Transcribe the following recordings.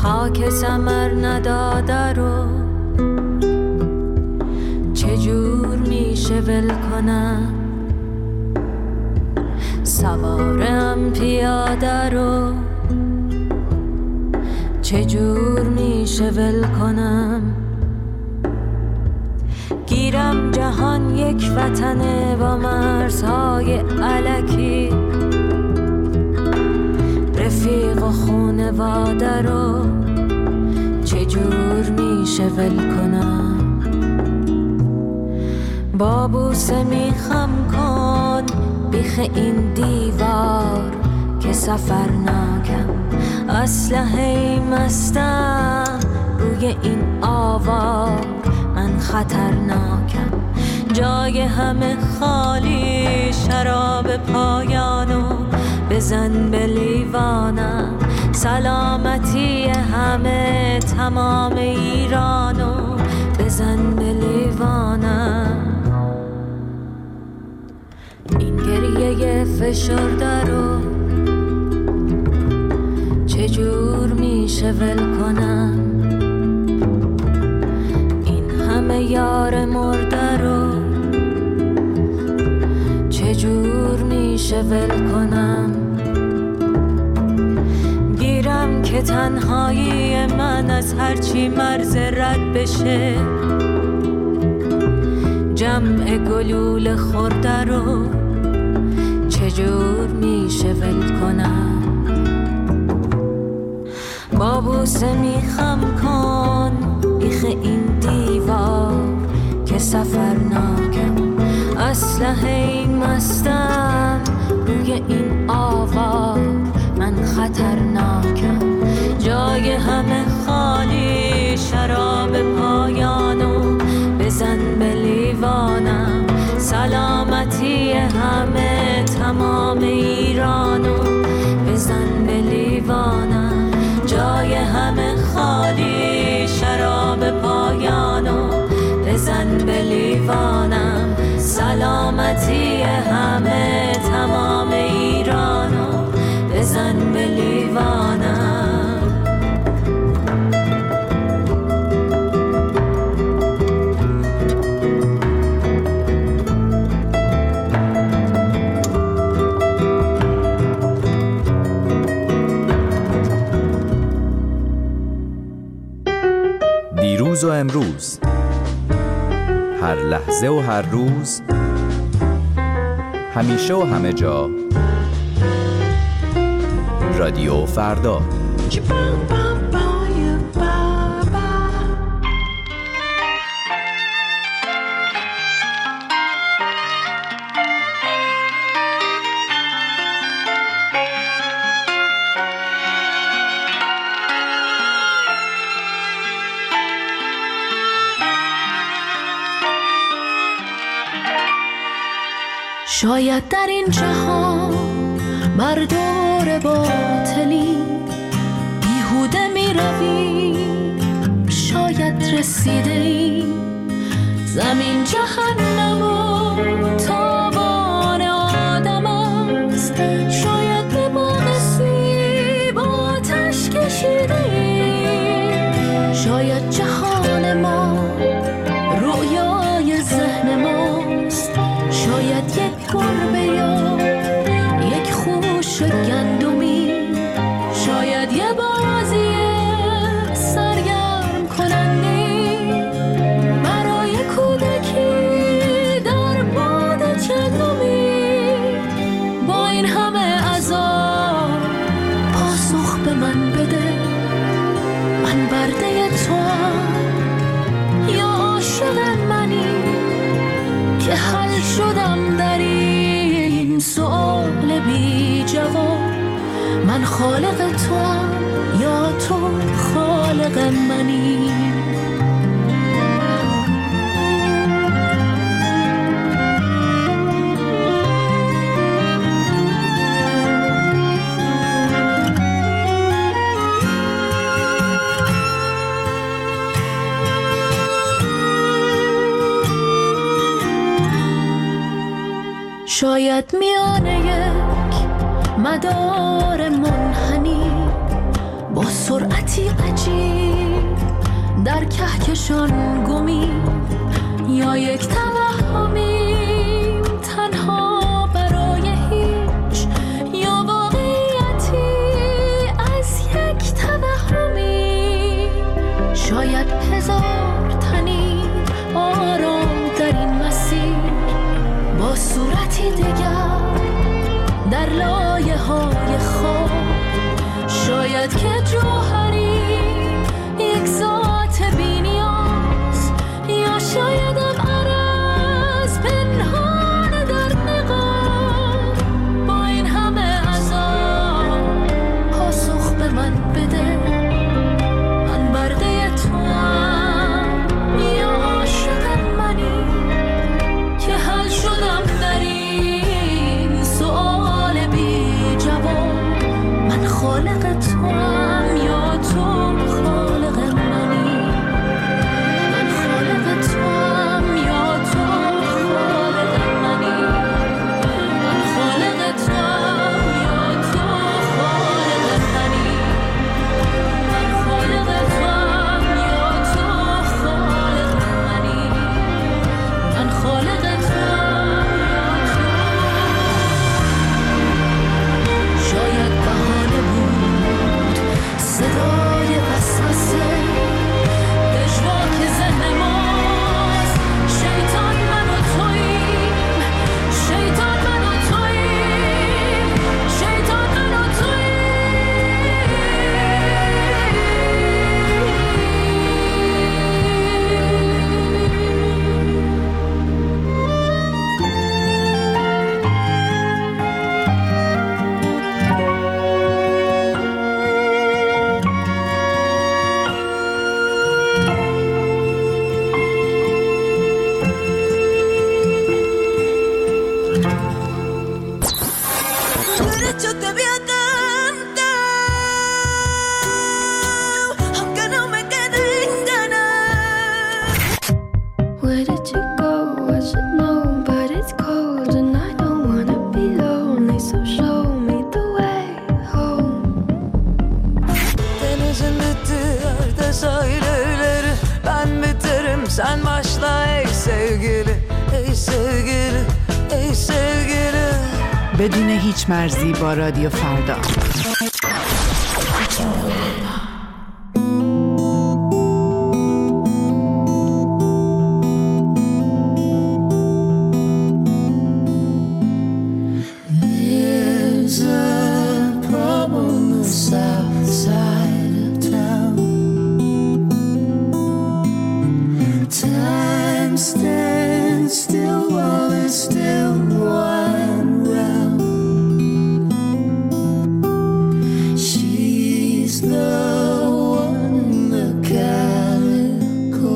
خاک ثمر نداده رو چجور میشه ول کنم؟ سوارم پیاده رو چجور میشه ول کنم؟ گیرم جهان یک وطنه با مرزهای الکی، رفیق و خونواده رو چجور میشه ول کنم؟ با بوسه میخم کن بیخ این دیوار که سفر ناکم، اسلحه مستم روی این آوار، من خطرناکم. جای همه خالی، شراب پایانو بزن به لیوانم. سلامتی همه تمام ایرانو بزن به لیوانم. این گریه فشرده رو چجور میشه ول کنم؟ این همه یار مرده رو چجور میشه ول کنم؟ گیرم که تنهایی من از هرچی مرز رد بشه، جمع گلول خورده رو چجور میشه ول کنم؟ با بوسه میخم کن بیخ این دیوار که سفر ناکم، اسلحه مستم روی این آوار، من خطرناکم. جای همه خالی، شراب پایانو بزن به لیوانم. سلامتی همه تمام ایرانو بزن به لیوانم. جای همه خالی، شراب پایانو بزن به لیوانم. سلامتی همه تمام ایرانو بزن به لیوانم. دیروز و امروز، هر لحظه و هر روز، همیشه و همه جا، رادیو فردا. شاید در این جهان بر دور باطلی بیهوده می روی، شاید رسیده ای زمین جهنم و تابان آدم است. شاید به باقی با آتش کشیده ای، شاید جهان ما رویای ذهن ماست. شاید یک گربه یا یک خوش گندمی، شاید یه بازی سرگرم کننده برای کودکی در باد چندمی. با این همه عذاب پاسخ به من بده، من برده توام یا عاشق منی که حل شدم در این سؤال بی جواب. من خالق توام یا تو خالق منی؟ شاید میانه یک مدار منحنی با سرعتی عجیب در کهکشان گمی، یا یک توهمی تنها برای هیچ، یا واقعیتی از یک توهمی. شاید هزار تنی آرام در این مسیر با صورتی دیگر در لایه های خواب. شاید که جوهری یک ذات بی نیاز، یا شایدم عرض پنهان در نقاب. با این همه عذاب پاسخ به من بده، من برده توام یا عاشق منی که حل شدم در این سؤال بی جواب. من خالق توام یا تو خالق منی، من خالق توام یا تو خالق منی، من خالق توام یا تو خالق منی، من خالق توام یا تو خالق منی، من خالق توام یا تو. شاید بهانه بود صدای وسوسه، پژواک ذهن ماست. شیطان من و توییم، شیطان من و توییم، شیطان من و Derecho te voy a cantar, aunque no me queden ganas. Where did you go? I should know, but it's cold and I don't wanna be lonely, so show me the way home. Denizin bittiği yerde sahilleri, ben biterim sen başla ey sevgili, ey sevgili, ey sevgili. بدون هیچ مرزی با رادیو فردا. There's a problem on the south side of town. Time stands still while it's still one round. She's the one in the calico,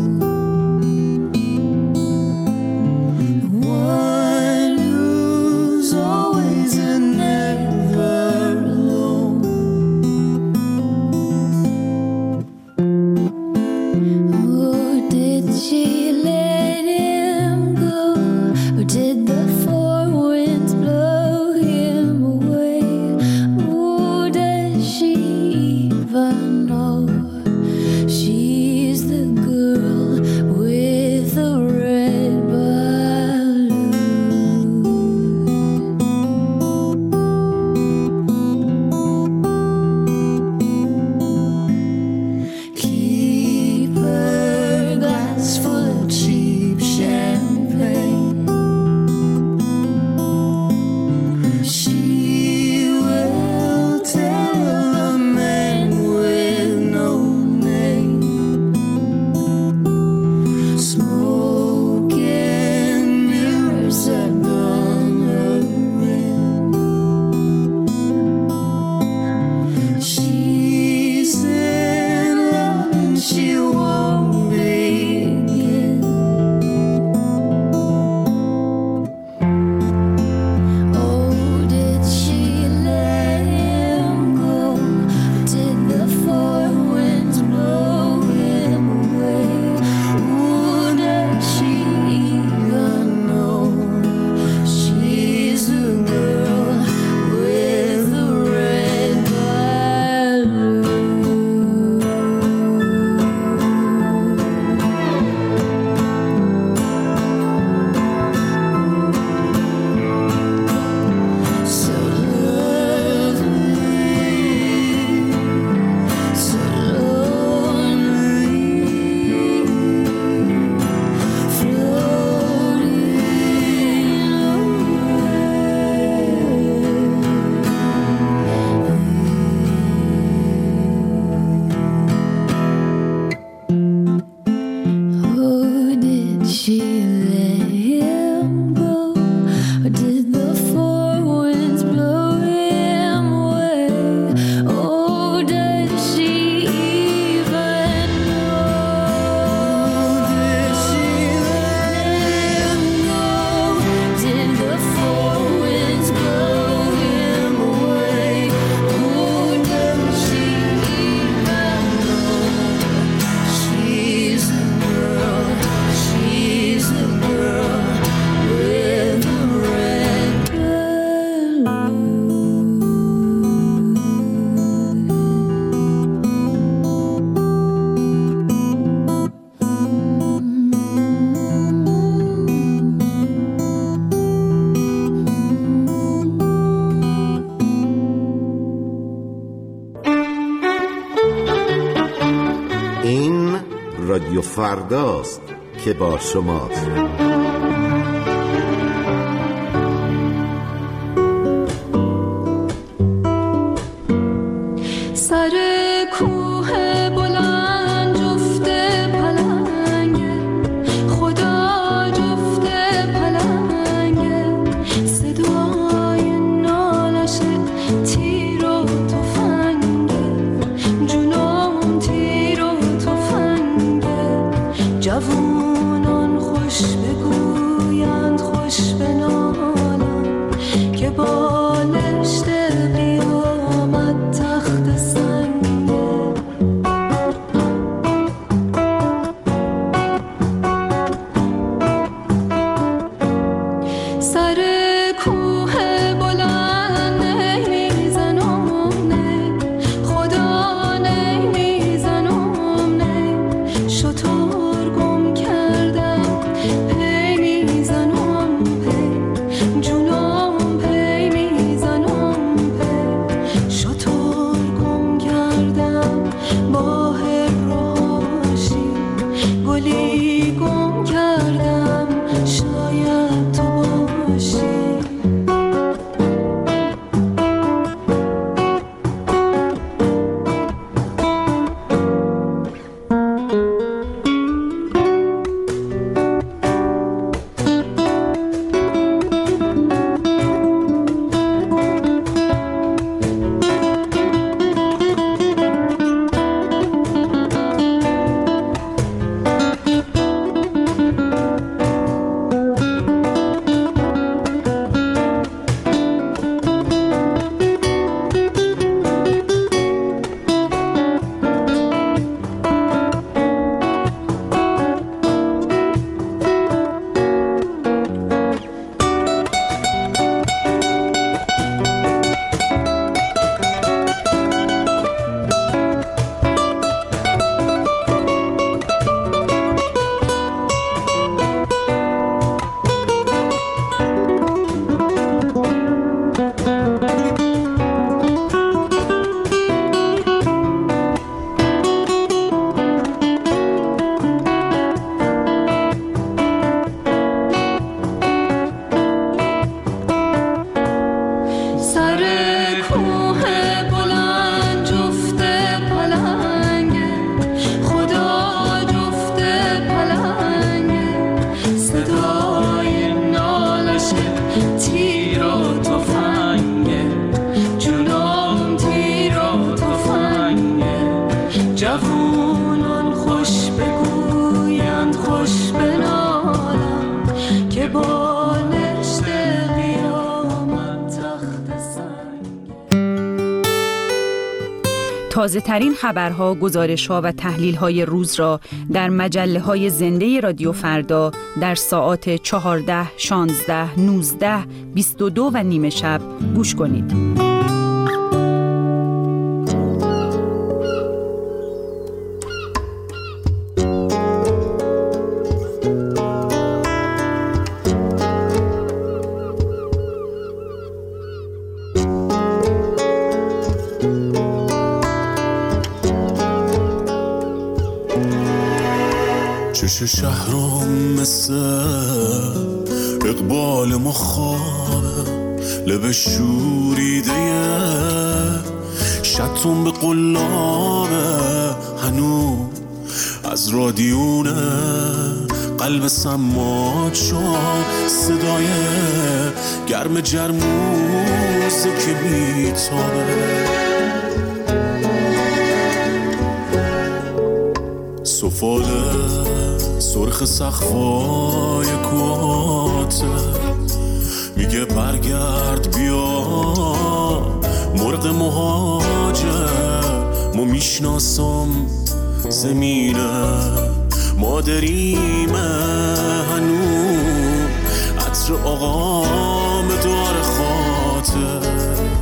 one who's always and never alone. Oh, did she let him go, or did the four winds blow him away? Oh, does she even know she's the girl with the red balloon? Keep her glass full of cheap champagne. She will tell the man with رادیو فرداست که با شماست. سر کوه بلند جفت پلنگه، خدا جفت پلنگه، صدای نالش تیر و تفنگه، جونم تیر و تفنگه، جوونان خوش بگویند خوش بنالن که بالشت قیامت تخت سنگه. سر کوه بلند نمیزنم نه، خدا نمیزنم نه، شطور گم کردم پی میزنم پی، جونم پی میزنم پی، شطور گم کردم با هرهاشی، گلی گم کردم شاید تو باشی. جوونان خوش بگویند خوش بنالن که بالشت قیامت تخت سنگه. تازه ترین خبرها، گزارش‌ها و تحلیل‌های روز را در مجله‌های زنده رادیو فردا در ساعات 14، 16، 19، 22 و نیم شب گوش کنید. چش شهرم مثل اقبال مخابه، لب شوریده شتون به قلابه، هنو از رادیونه قلب سماج شد، صدای گرم جرموزه که میتابه، سفاله سرخ سقفای کوهاته، میگه برگرد بیا مرغ مهاجر، ما میشناسم زمینه مادریمه، هنو عطر آقام دار خاطر،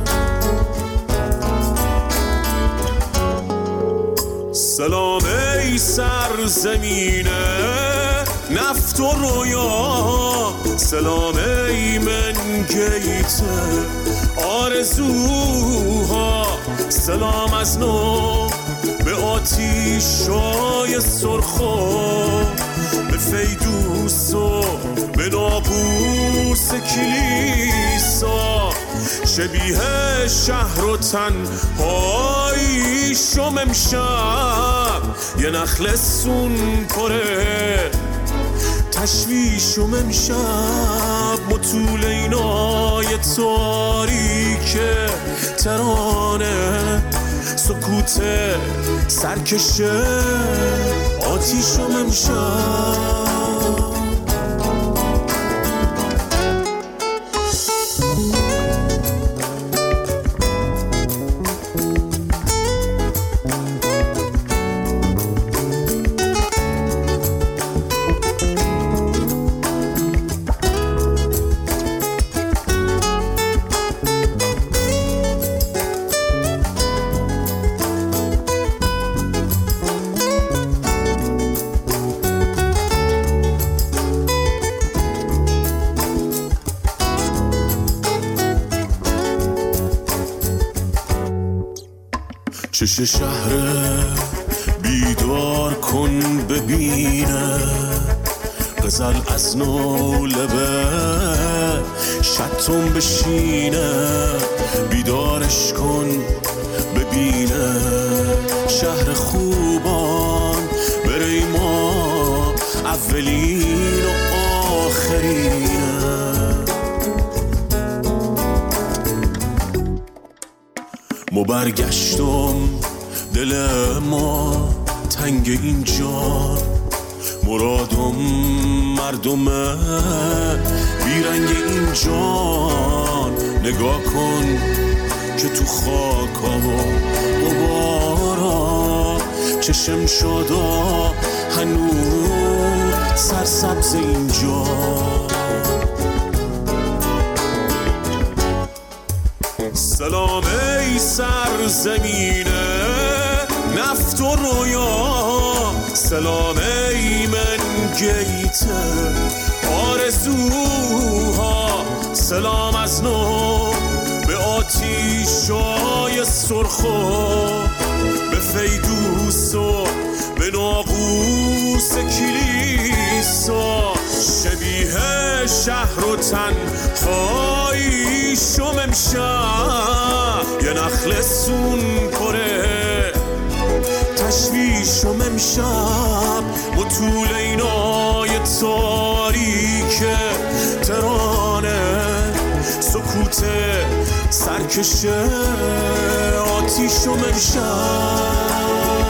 سلام ای سرزمینه نفت و رویا، سلام ای منگیت آرزوها، سلام از نو به آتیشای سرخو، به فیدوس و به ناقوس کلیسا، شبیه شهر و تنهایی شم امشب، یه نخل سون پره تشویشم امشب، مطول اینای تاریک ترانه، سکوت سرکشه آتیشم امشب. چش شهر بیدار کن ببینه، غزل از نو لبه شتم بشینه، بیدارش کن ببینه، شهر خوبان بره ما اولین و آخرینه. ما برگشتم دل ما تنگ اینجا، مرادم مردمه بیرنگ اینجا، نگاه کن که تو خاکا و غبارا چشم شدا هنوز سرسبز اینجا. سلام ای سرزمینه نفت و رویا، سلام ای من گیت آرزوها، سلام از نو به آتیشای سرخو، به فیدوس و به ناقوس کلیسا، شبیه شهر و تنهایی شم امشب، یه نخل سون پره تشویشم امشب، مطول اینای تاریک ترانه، سکوت سرکشه آتیشم امشب.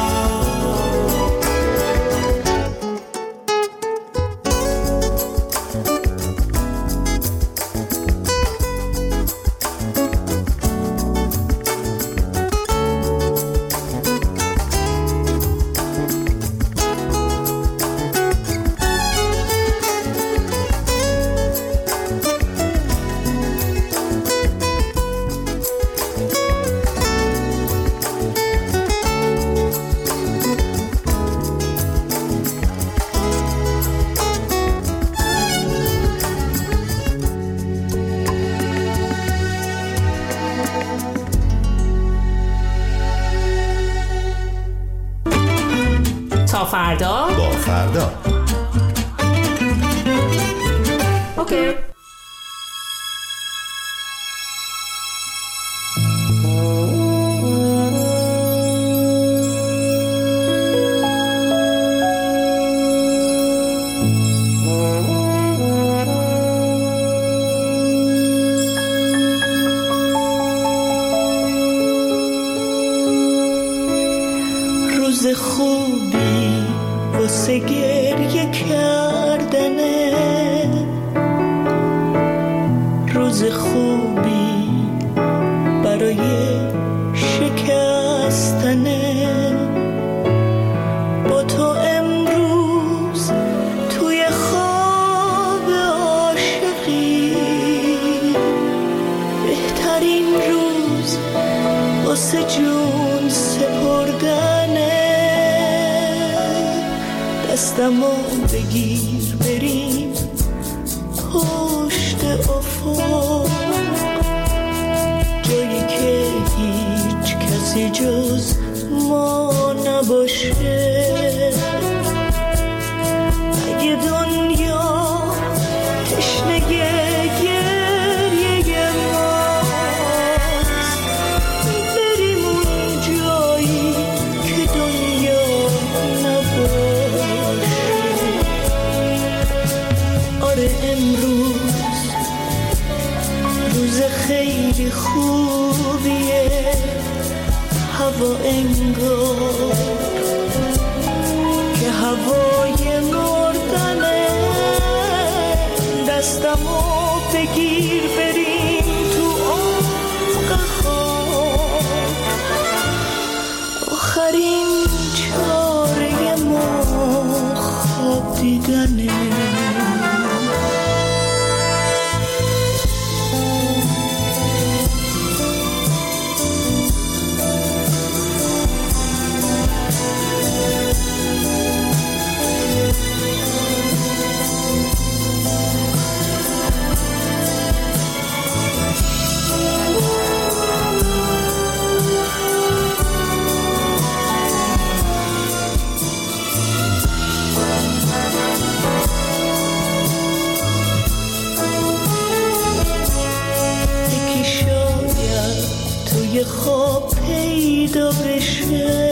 تا فردا با فردا. اوکی. روز خوبی واسه گریه کردنه، روز خوبی برای شکستنه، با تو امروز توی خواب عاشقی، بهترین روز واسه جون سپردنه، دستمو بگیر بریم پشت افق، جایی که هیچ کسی جز ما نباشه، اگه دنیا تشنه گریه ماست، بریم اون جایی که دنیا نباشه. آره امروز روز خیلی خوبیه، هوا انگار که هوای مردنه، دستمو بگیر بریم تو عمق خواب، آخرین چاره ما خواب دیدنه. خواب پیدا بشه،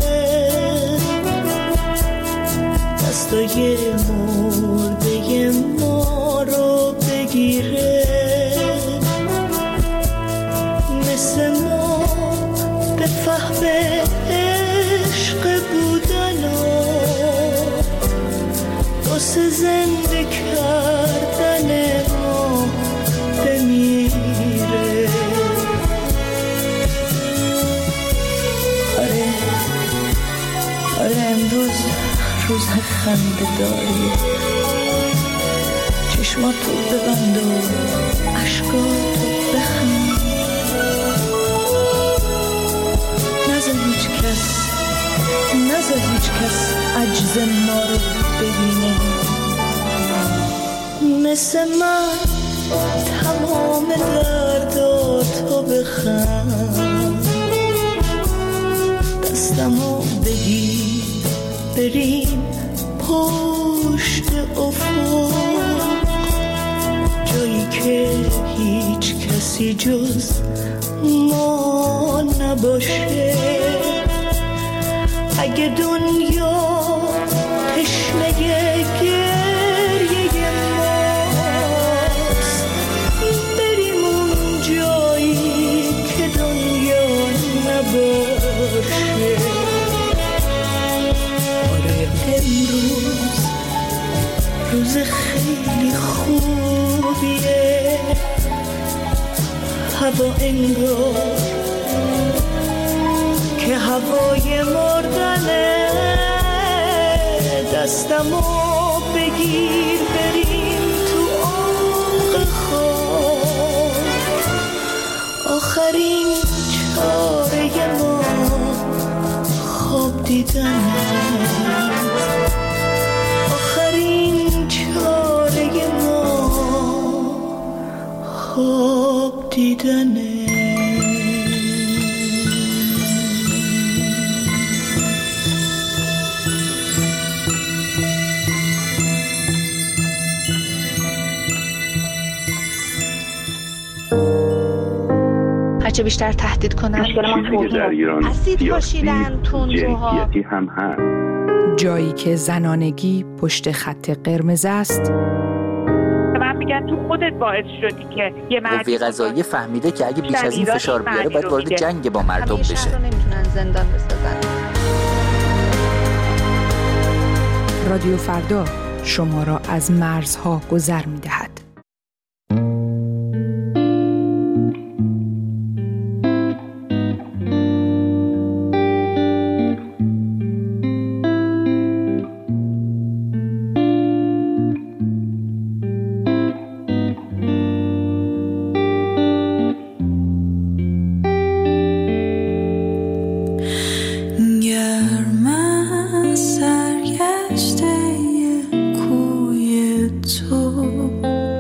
دستای مرده ما رو بگیره، مثل ما به فهم عشق بودن و واسه زنده کردن ما بمیره. آره امروز روز خنده داریه، چشماتو ببند و عشقاتو بخند، نذار هیچ کس عجز ما رو ببینه، مثل من تمام درداتو بخند، دستمو بگیر بریم پشت افق، جایی که هیچ کسی جز ما نباشه، اگه دنیا تشنه گریه ماست، بریم اون جایی که دنیا نباشه. امروز روز خیلی خوبیه، هوا انگار که هوای مردنه، دستمو بگیر بریم تو عمق خواب، آخرین چاره ما خواب دیدنه، آخرین چاره ما خواب دیدنه. هرچه بیشتر تهدید کنن اسید پاشیدن تندروها، جنسیتی هم هست. جایی که زنانگی پشت خط قرمز است، من میگن تو خودت باعث شدی که یه مردی قضاییه فهمیده که اگه بیش از این فشار بیاره باید وارد جنگ با مردم بشه. شهر رو نمیتونن زندان بسازن. رادیو فردا شما را از مرزها گذر می‌دهد. تو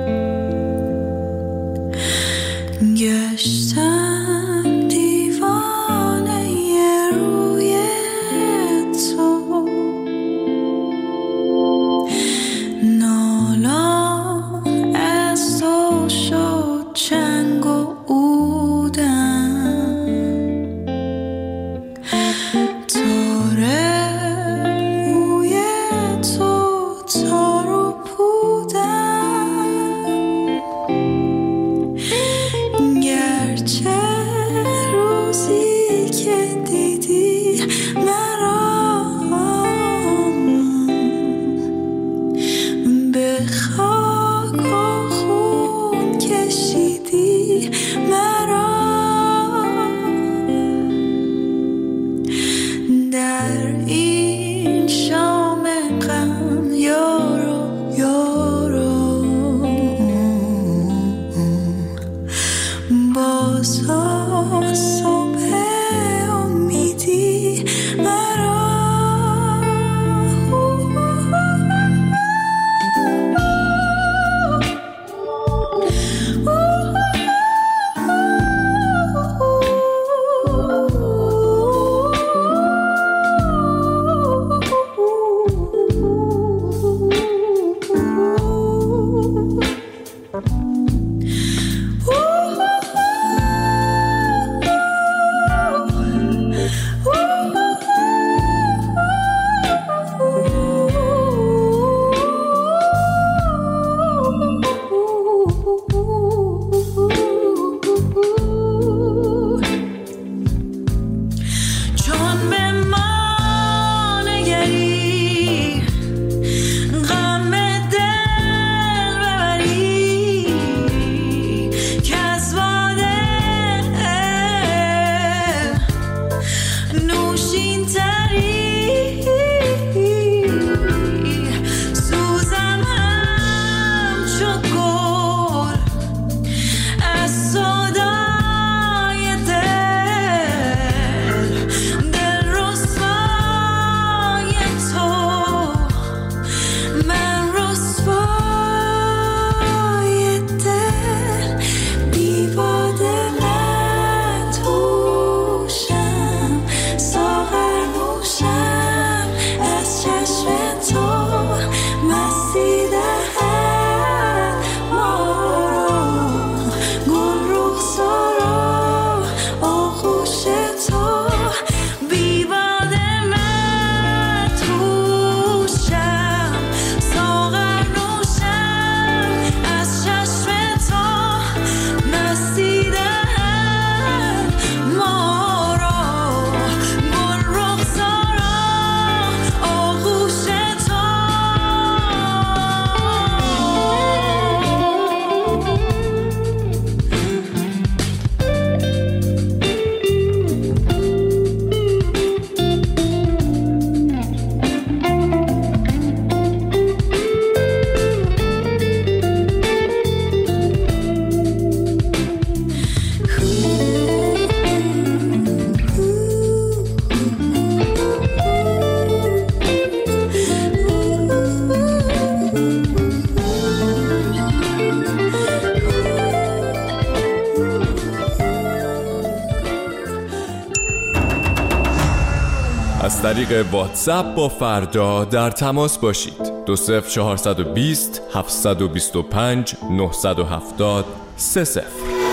از طریق واتساپ با فردا در تماس باشید. 20420 725 970 30.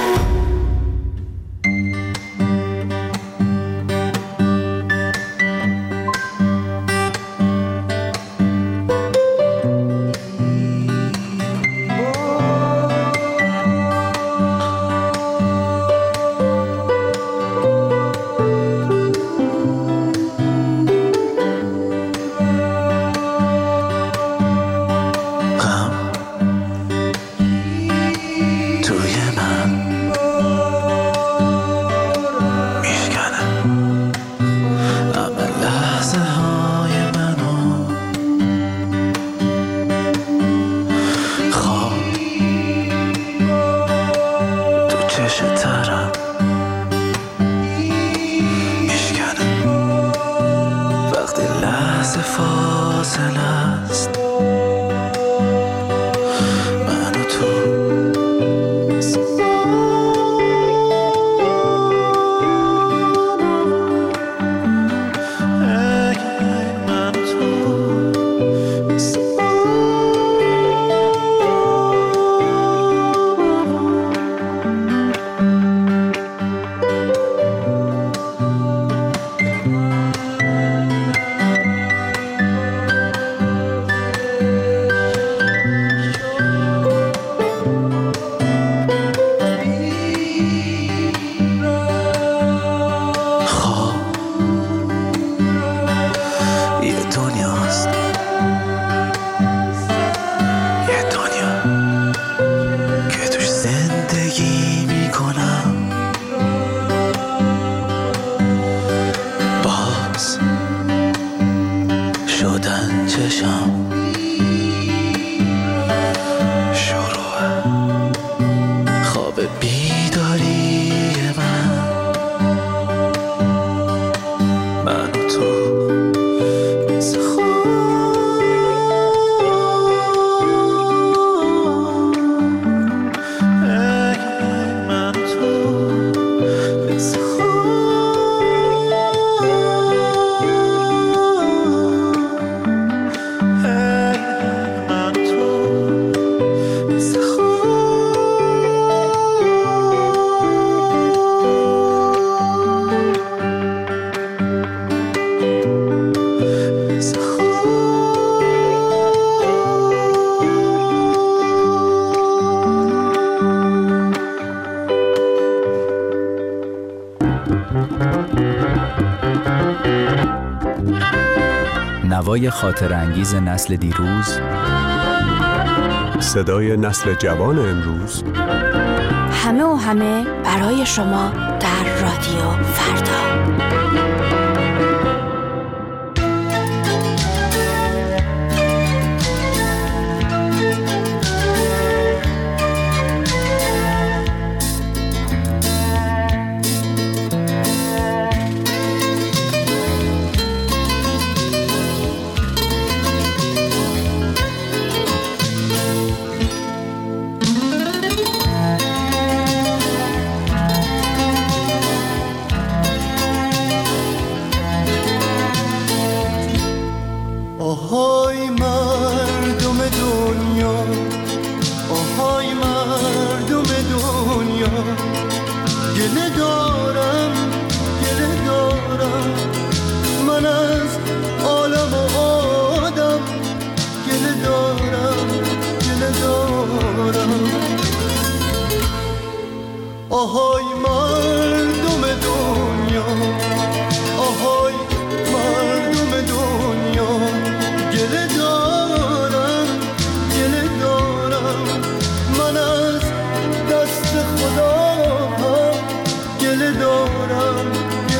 نوای خاطر انگیز نسل دیروز، صدای نسل جوان امروز، همه و همه برای شما در رادیو فردا. آهای مردم دنیا، آهای مردم دنیا، گله دارم من از عالم و آدم، گله دارم آهای مردم دنیا، آهای مردم دنیا، گله دارم من از دست خدا، گله دارم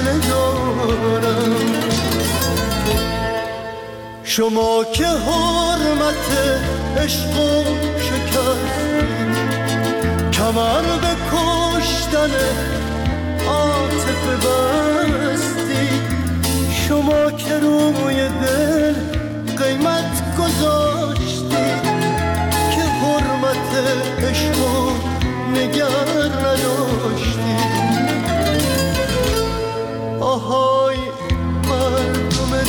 شما که حرمت عشق و شکستید، کمر به کشتن عاطفه بستید، شما که روی دل قیمت گذاشتید، که حرمت عشق و نگر نداشتید. آهای مردم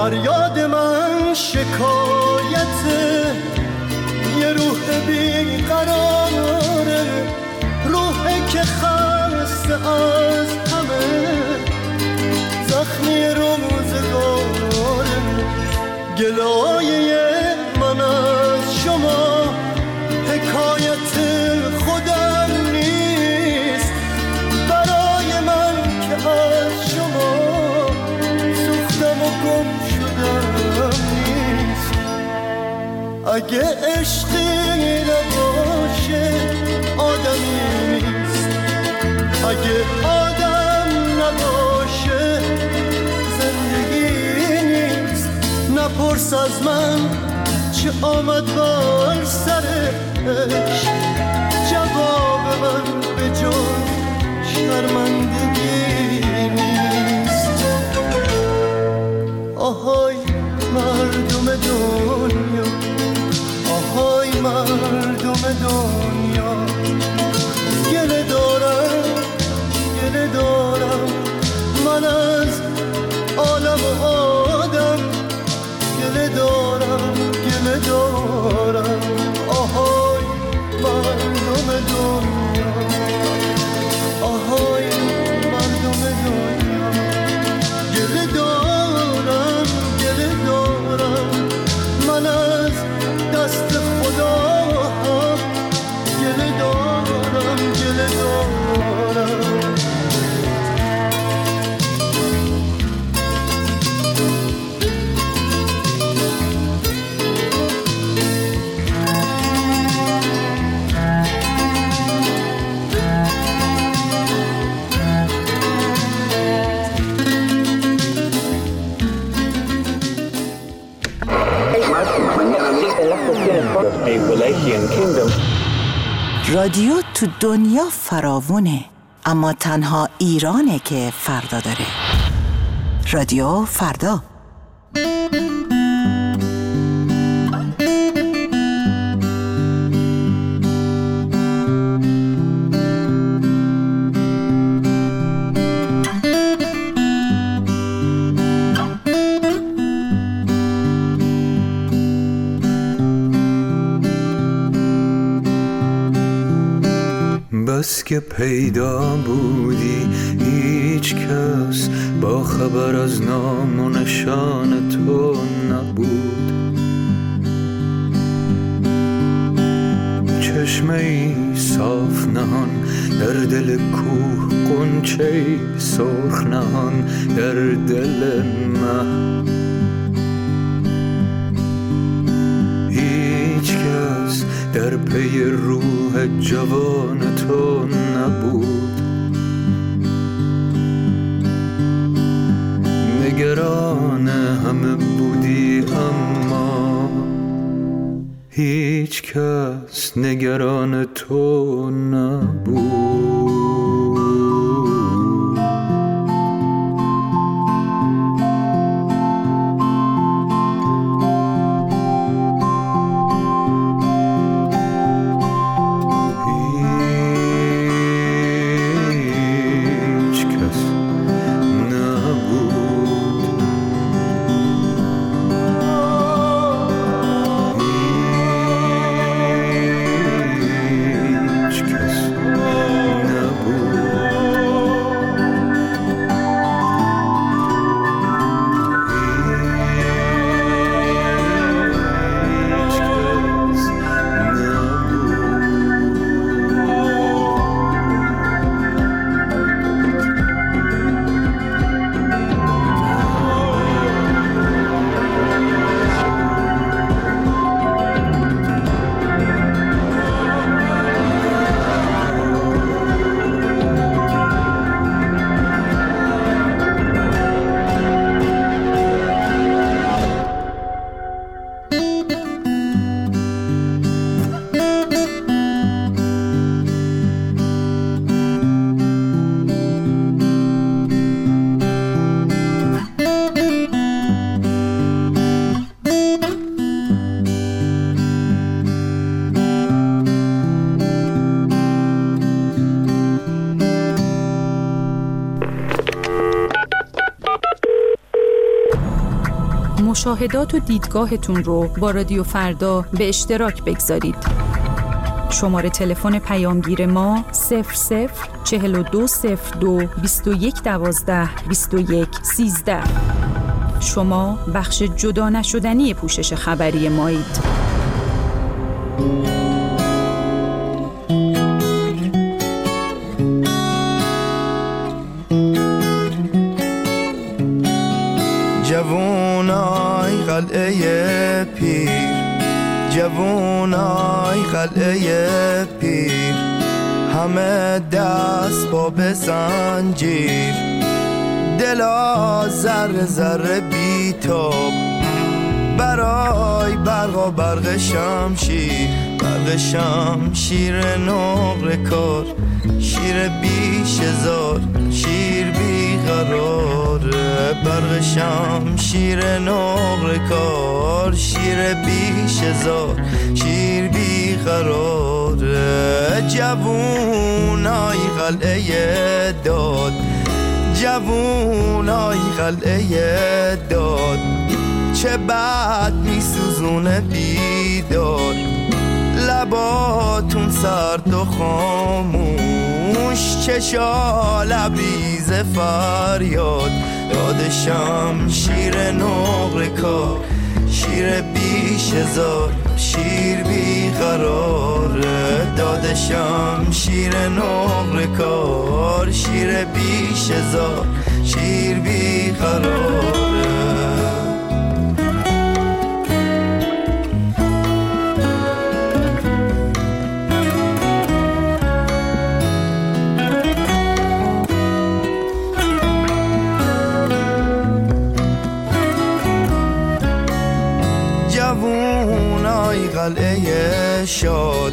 فریاد من شکایت یه روح بیقراره، روحی که خسته از همه زخمی روزگاره. گلایه من از شما حکایت خودم نیست، برای من که از شما سوختم و گم شدم نیست. اگه عشقی نباشه آدمی نیست، اگه آدم نباشه زندگی نیست. نپرس از من چه آمد بر سرش، جواب من به جز شرمندگی نیست. آهای مردم دنیا، آهای مردم دنیا، گله دارم گله دارم من از عالم و آدم، گله دارم گله دارم. آهای مردم دنیا، آهای مردم دنیا، گله دارم گله دارم من از دست خدا هم، گله دارم گله دارم. رادیو تو دنیا فراوونه، اما تنها ایرانه که فردا داره. رادیو فردا. بس که پیدا بودی هیچ کس با خبر از نام و نشان تو نبود. چشمه ای صاف نهان در دل کوه، غنچه ای سرخ نهان در دل مه. هیچ کس در پی روح جوان تو نبود. نگران همه بودی اما هیچ کس نگران تو نبود. مشاهدات و دیدگاهتون رو با رادیو فردا به اشتراک بگذارید. شماره تلفن پیامگیر ما 004202 2112 2113. شما بخش جدا نشدنی پوشش خبری مایید. جوونای قلعه پیر، جوونای قلعه پیر، همه دست با به زنجیر، دلا ذره ذره بیتاب برای برق و برق شمشیر، برق شمشیر نقره کار، شیر بیش هزار، شیر بیقراره، برق شمشیر نقره کار، شیر بیش هزار، شیر بیقراره. جوونای قلعه داد، جوونای قلعه داد، چه بد میسوزونه بیداد، لباتون سرد و خاموش، چشا لبریز فریاد، داد شمشیر نقره کار، شیر بیش هزار، شیر بیقراره، داد شمشیر نقره کار، شیر بیش هزار، شیر بیقراره. جوونای قلعه شاد،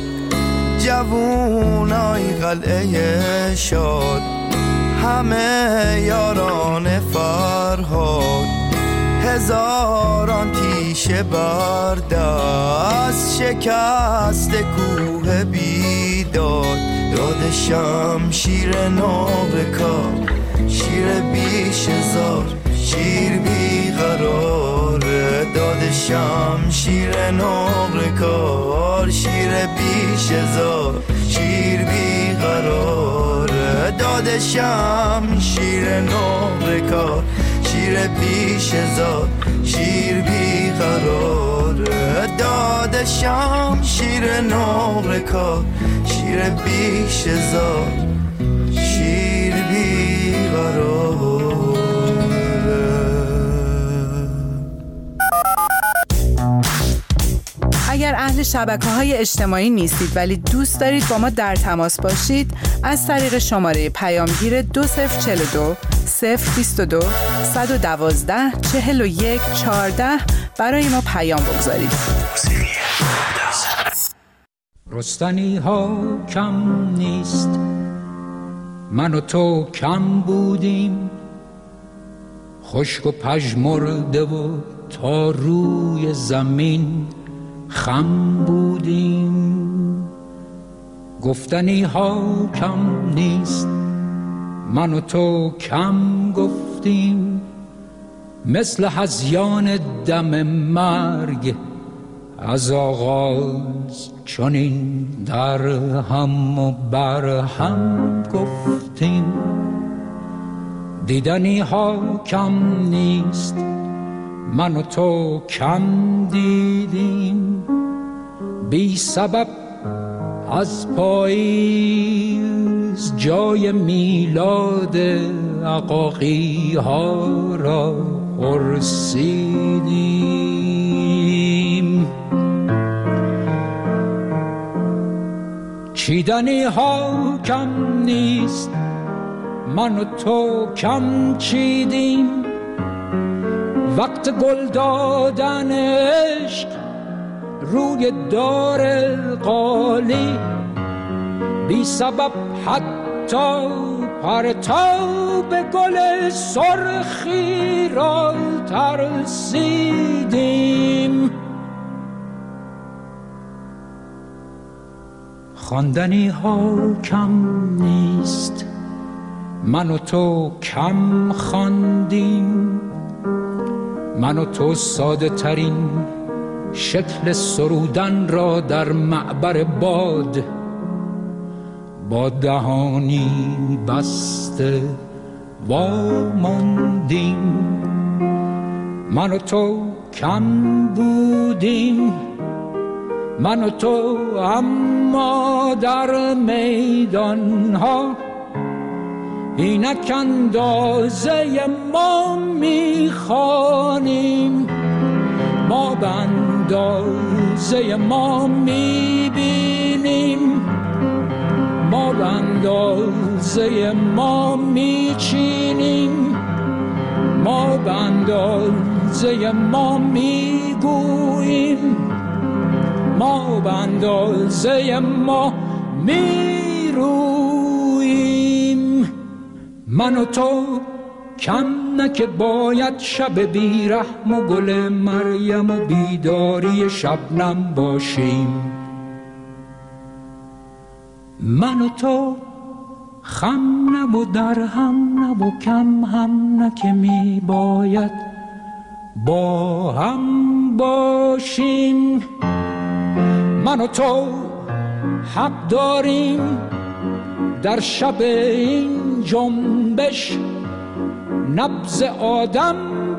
جوونای قلعه شاد، همه یاران فرهاد، هزاران تیشه بر دست، شکست کوه بیداد، داد شمشیر نقره کار، شیر بیش هزار، شیر بیقراره، داد شمشیر نقره کار، شیر بیش هزار، شیر بیقراره، داد شمشیر نقره کار، شیر بیش هزار، شیر بیقراره، داد شمشیر نقره کار، شیر بیش هزار، شیر بیقراره. اگر اهل شبکه‌های اجتماعی نیستید ولی دوست دارید با ما در تماس باشید، از طریق شماره پیامگیر 2042 022 112 41 14 برای ما پیام بگذارید. رستنی ها کم نیست، من و تو کم بودیم، خشک و پژمرده و تا روی زمین خم بودیم. گفتنی ها کم نیست، من و تو کم گفتیم، مثل هذیان دم مرگ از آغاز چنین در هم و بر هم گفتیم. دیدنی ها کم نیست، من و تو کم دیدیم، بی سبب از پاییز جای میلاد عقاقی ها را پرسیدیم. چیدنی ها کم نیست، من و تو کم چیدیم، وقت گل دادن عشق روی دار القالی، بی سبب حتی پرتاب گل سرخی را ترسیدیم. خواندنی ها کم نیست، من و تو کم خواندیم، من و تو ساده ترین شکل سرودن را در معبر باد با دهانی بسته واماندیم. من و تو کم بودیم، من و تو، اما در میدان ها اینک اندازه ما میخوانیم. ما به اندازه ما میبینیم، ما به اندازه ما میچینیم، ما به اندازه ما میگوییم، ما به اندازه ما میرویم. من و تو کم نه که باید شب بیرحم و گل مریم و بیداری شبنم باشیم. من و تو خم نه و در هم نه و کم هم نه که می باید با هم باشیم. من و تو حق داریم در شب این جنبش نبض آدم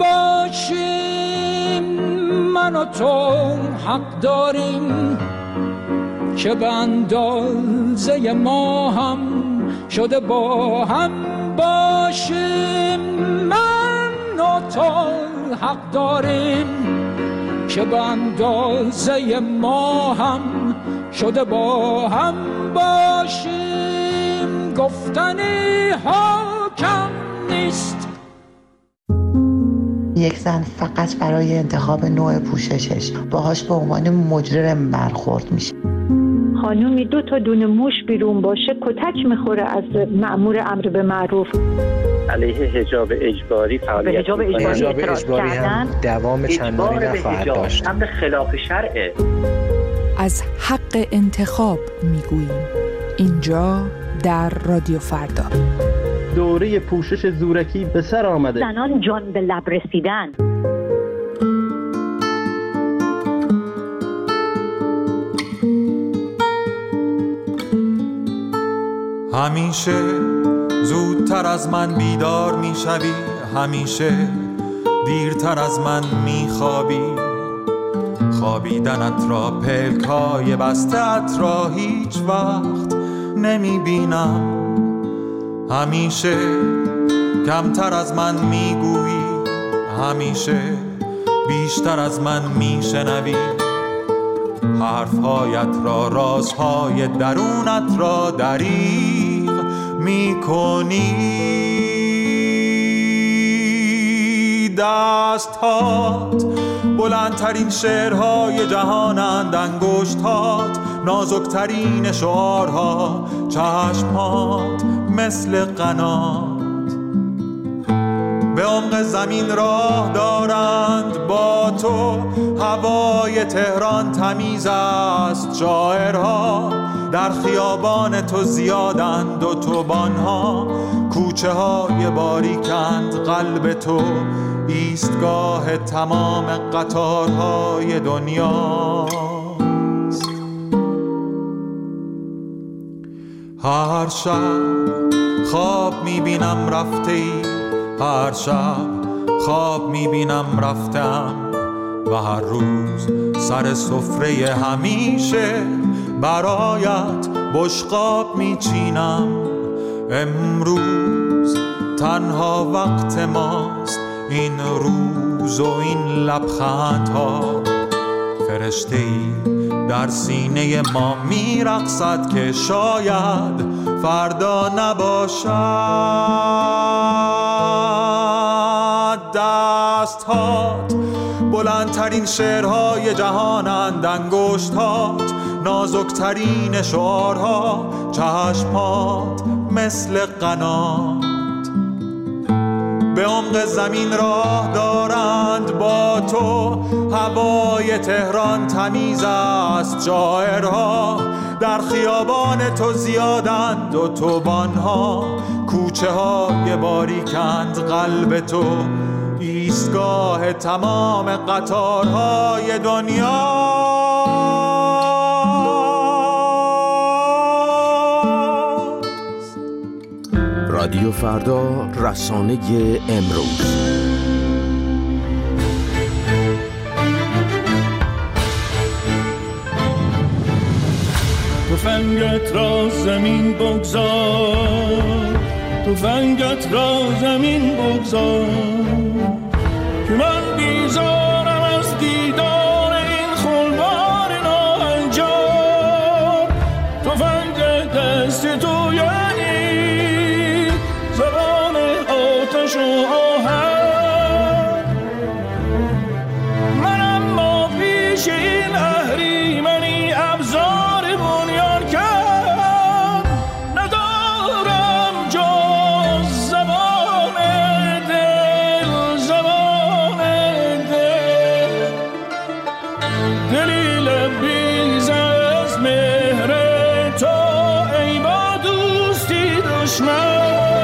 باشیم. من و تو حق داریم که به اندازه ما هم شده با هم باشیم. من و تو حق داریم که به اندازه ما هم شده با هم باشیم. گفتنی ها کم نیست. یک زن فقط برای انتخاب نوع پوششش باهاش به عنوان مجرم برخورد میشه. خانومی 2 تا دونه موش بیرون باشه کتک میخوره از مأمور امر به معروف. علیه حجاب اجباری فعالیت حجاب اجباری هم دوام چندانی نخواهد داشت. امر خلاف شرعه. از حق انتخاب میگوییم اینجا در رادیو فردا. دوره پوشش زورکی به سر آمده. زنان جان به لب رسیدن. همیشه زودتر از من بیدار میشوی، همیشه دیرتر از من میخوابی. خوابیدنت را، پلکای بسته‌ات را هیچ وقت نمیبینم. همیشه کمتر از من میگویی، همیشه بیشتر از من میشنوی. حرفهایت را، رازهای درونت را دریغ میکنی. دستهات بلندترین شعرهای جهانند، انگشتات نازکترین شعارها، چشمات مثل قنات به عمق زمین راه دارند. با تو هوای تهران تمیز است، شاعرها در خیابان تو زیادند، و توبانها کوچه های باریکند. قلب تو ایستگاه تمام قطارهای دنیاست. هر شب خواب میبینم رفته ای، هر شب خواب میبینم رفتم، و هر روز سر سفره همیشه برایت بشقاب میچینم. امروز تنها وقت ماست، این روز و این لبخندها. فرشته‌ای در سینه ما میرقصد که شاید فردا نباشد. دستهات بلندترین شعرهای جهانند، انگشتات نازکترین شعارها، چشمات مثل قنات به عمق زمین راه دارند. با تو هوای تهران تمیز است، شاعرها در خیابان تو زیادند، و توبانها کوچه های باریکند. قلب تو ایستگاه تمام قطارهای دنیا. رادیو فردا، رسانه امروز. تفنگت را زمین بگذار، تفنگت را زمین بگذار، که من بیزارم از دیدار این خلوار ناهنجار. تفنگ دست تو یعنی زبان آتش و آهن، من اما پیش این اهریمنی ابزار بنیان کرد ندارم جز زبان دل، زبان دل، دلی لبریز از مهر تو ای با دوستی دشمن.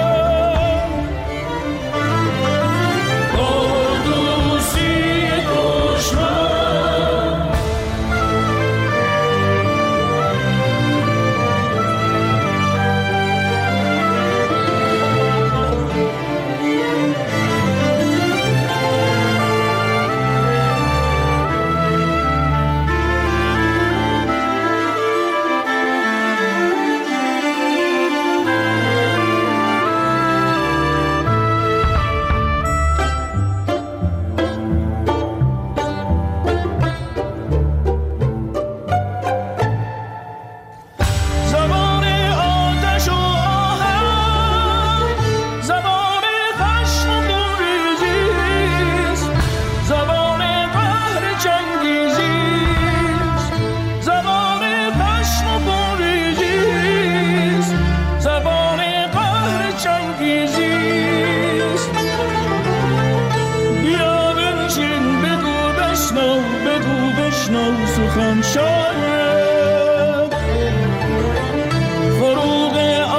سخن شاید فروغ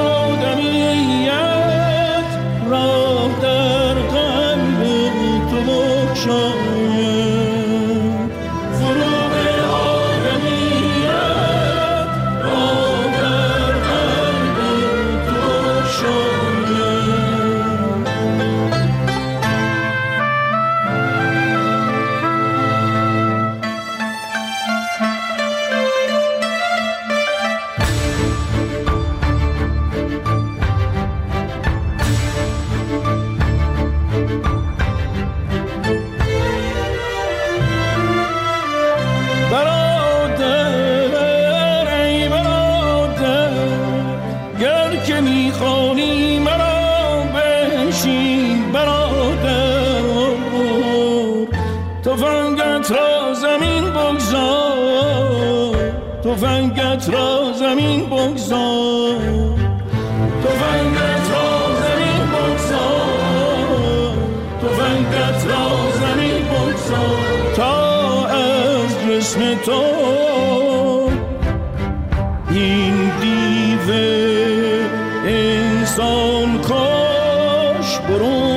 آدمیت راه در قلب تو بگشاید، فروغ آدمیت راه در قلب تو بگشاید. تفنگت را زمین بگذار، تفنگت را زمین بگذار، تفنگت را زمین بگذار، تفنگت را زمین بگذار، تا از جسم تو این دیو انسان کاش برون